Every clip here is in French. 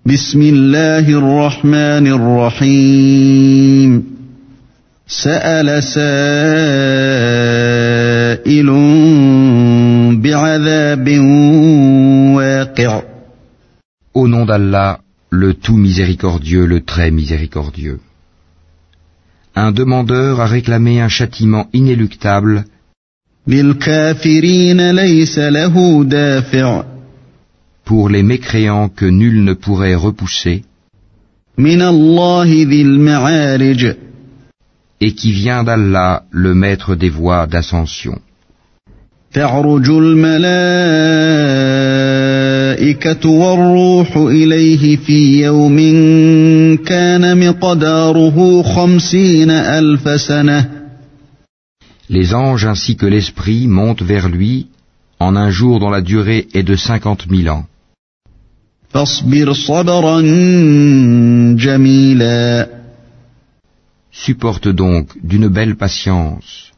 بسم الله الرحمن الرحيم سأل سائل بعذاب واقع. Au nom d'Allah, le tout miséricordieux, le très miséricordieux. Un demandeur a réclamé un châtiment inéluctable. للكافرين ليس له دافع. Pour les mécréants que nul ne pourrait repousser. من الله ذي المعارج. Et qui vient d'Allah, le maître des voies d'ascension. تعرج الملائكة والروح إليه في يوم كان مقداره 50,000 سنة. Les anges ainsi que l'esprit montent vers lui en un jour dont la durée est de 50,000 ans. فاصبر صبرا جميلا. Supporte donc d'une belle patience.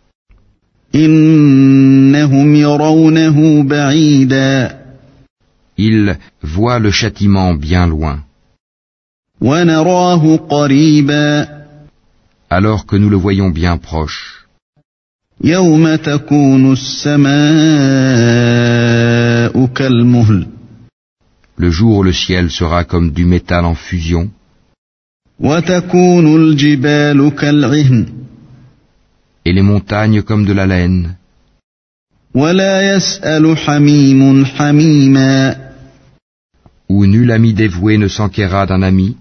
إنهم يرونه بعيدا. Ils voient le châtiment bien loin. ونراه قريبا. Alors que nous le voyons bien proche. يوم تكون السماء كالمهل. Le jour où le ciel sera comme du métal en fusion. وتكون الجبال كالعهن. Et les montagnes comme de la laine. ولا يسأل حميم حميما. Où nul ami dévoué ne s'enquérera d'un ami.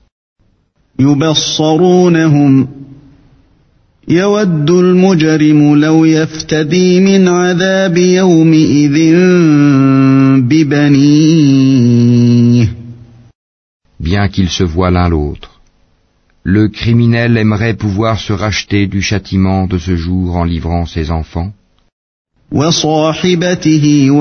يبصرونهم يود المجرم لو يفتدي من عذاب يومئذ ببنيه. Bien qu'ils se voient l'un l'autre, le criminel aimerait pouvoir se racheter du châtiment de ce jour en livrant ses enfants. وصاحبته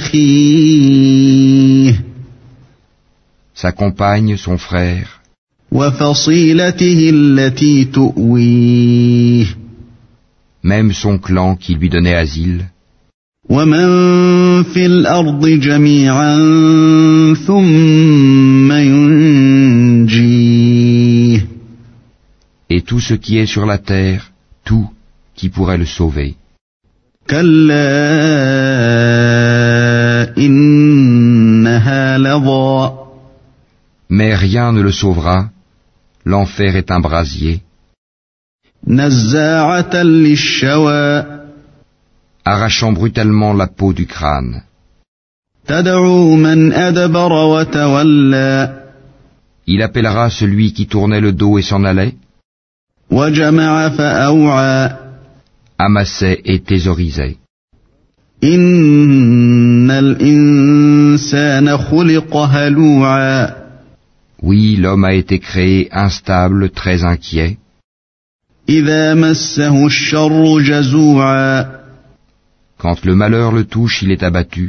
وأخيه. Sa compagne, son frère. وفصيلته التي تؤويه. Même son clan qui lui donnait asile. ومن في الأرض جميعا ثم ينجيه. Et tout ce qui est sur la terre, tout qui pourrait le sauver. كلا إنها لظى. Mais rien ne le sauvera. L'enfer est un brasier. نزاعة للشوى. Arrachant brutalement la peau du crâne. تدعو من أدبر وتولى. Il appellera celui qui tournait le dos et s'en allait. وجمع فأوعى. Amassait et thésaurisait. إن الإنسان خلق هلوعا. Oui, l'homme a été créé instable, très inquiet. إذا مسه الشر جزوعا. Quand le malheur le touche, il est abattu.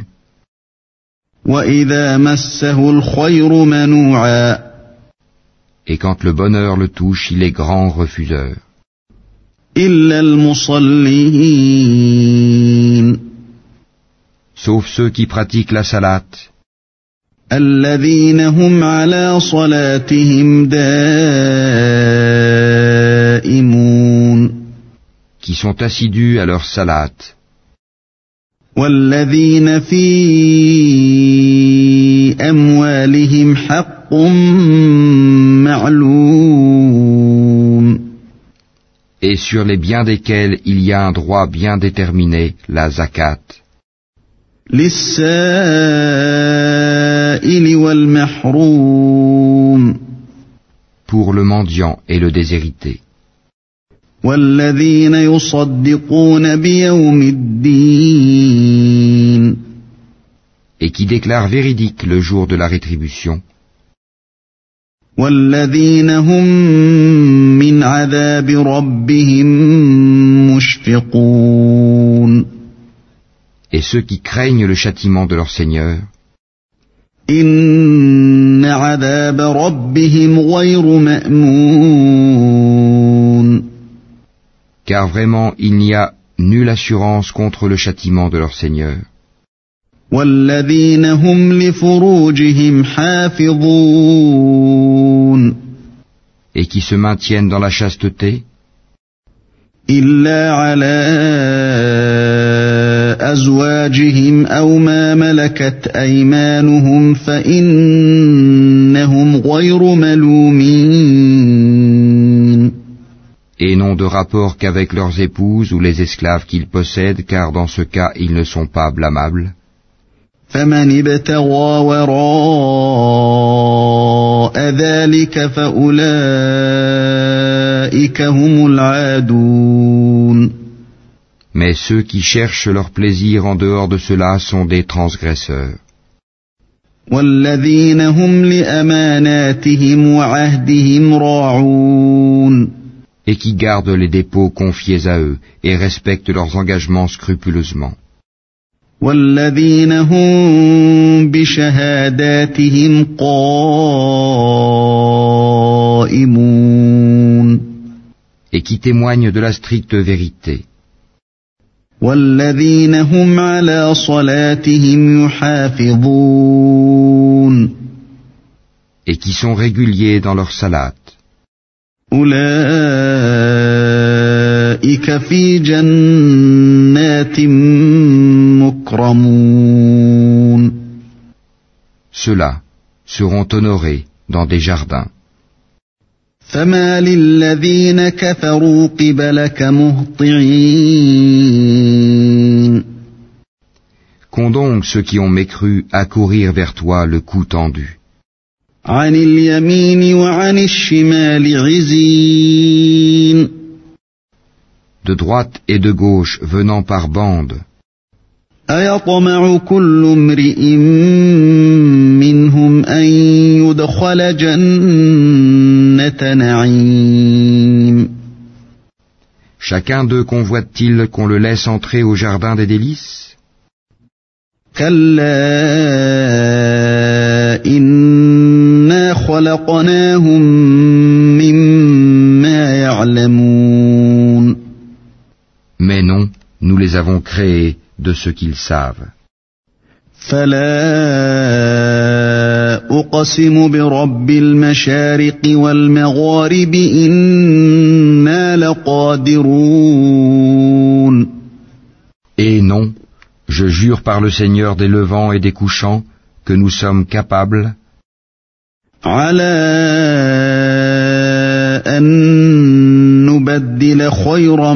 وإذا مسه الخير منوعا. Et quand le bonheur le touche, il est grand refuseur. إلا المصلين. Sauf ceux qui pratiquent la salate. الذين هم على صلاتهم دائمون. Qui sont assidus à leur salate. والذين في أموالهم حق معلوم. Et sur les biens desquels il y a un droit bien déterminé, la zakat. للسائل والمحروم. Pour le mendiant et le déshérité. والذين يصدقون بيوم الدين. Et qui déclarent véridique le jour de la rétribution. والذين هم من عذاب ربهم مشفقون. Et ceux qui craignent le châtiment de leur Seigneur. إن عذاب ربهم غير مأمون. Car vraiment il n'y a nulle assurance contre le châtiment de leur Seigneur. والذين هم لفروجهم حافظون et qui se maintiennent dans la chasteté, إلا على أزواجهم أو ما ملكت أيمانهم فإنهم غير ملومين. et n'ont de rapport qu'avec leurs épouses ou les esclaves qu'ils possèdent, car dans ce cas ils ne sont pas blâmables. فمن ابتغى وراء ذلك فأولئك هم العادون. Mais ceux qui cherchent leur plaisir en dehors de cela sont des transgresseurs. والذين هم لأماناتهم وعهدهم راعون. Et qui gardent les dépôts confiés à eux et respectent leurs engagements scrupuleusement. والذين هم بشهاداتهم قائمون. Et qui témoignent de la stricte vérité. والذين هم على صلاتهم يحافظون. Et qui sont réguliers dans leur salat. أولئك في جنات مكرمون. Ceux-là seront honorés dans des jardins. فما للذين كفروا قبلك مهطعين. Qu'ont donc ceux qui ont mécru à courir vers toi le cou tendu? عن اليمين وعن الشمال عزين. De droite et de gauche venant par bandes. أيطمع كل امرئ منهم أن يدخل جنة نعيم. Chacun d'eux convoite-t-il qu'on le laisse entrer au jardin des délices? كلا إنا خلقناهم مما يعلمون. Mais non, nous les avons créés de ce qu'ils savent. فلا أقسم برب المشارق والمغارب إنا لقادرون. Et non, je jure par le Seigneur des levants et des couchants que nous sommes capables على أن نبدل خيرا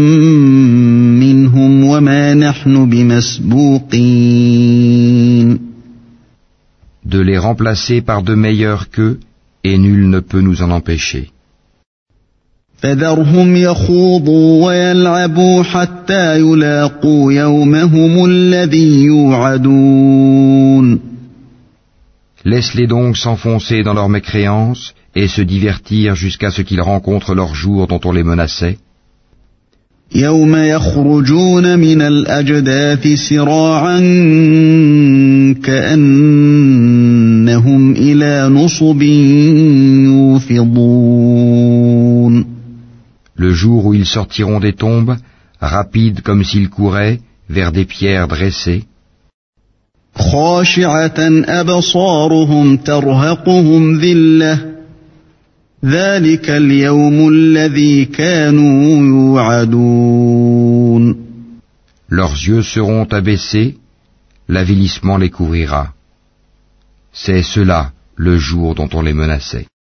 منهم وما نحن بمسبوقين. de les remplacer par de meilleurs qu'eux, et nul ne peut nous en empêcher. فذرهم يخوضوا ويلعبوا حتى يلاقوا يومهم الذي يوعدون. Laisse-les donc s'enfoncer dans leur mécréance et se divertir jusqu'à ce qu'ils rencontrent leur jour dont on les menaçait. يوم يخرجون من الأجداث سراعا كأنهم إلى نصب يوفضون. Le jour où ils sortiront des tombes, rapides comme s'ils couraient, vers des pierres dressées. خاشعة أبصارهم ترهقهم ذلة ذلك اليوم الذي كانوا يوعدون. Leurs yeux seront abaissés, l'avilissement les couvrira. C'est cela le jour dont on les menaçait.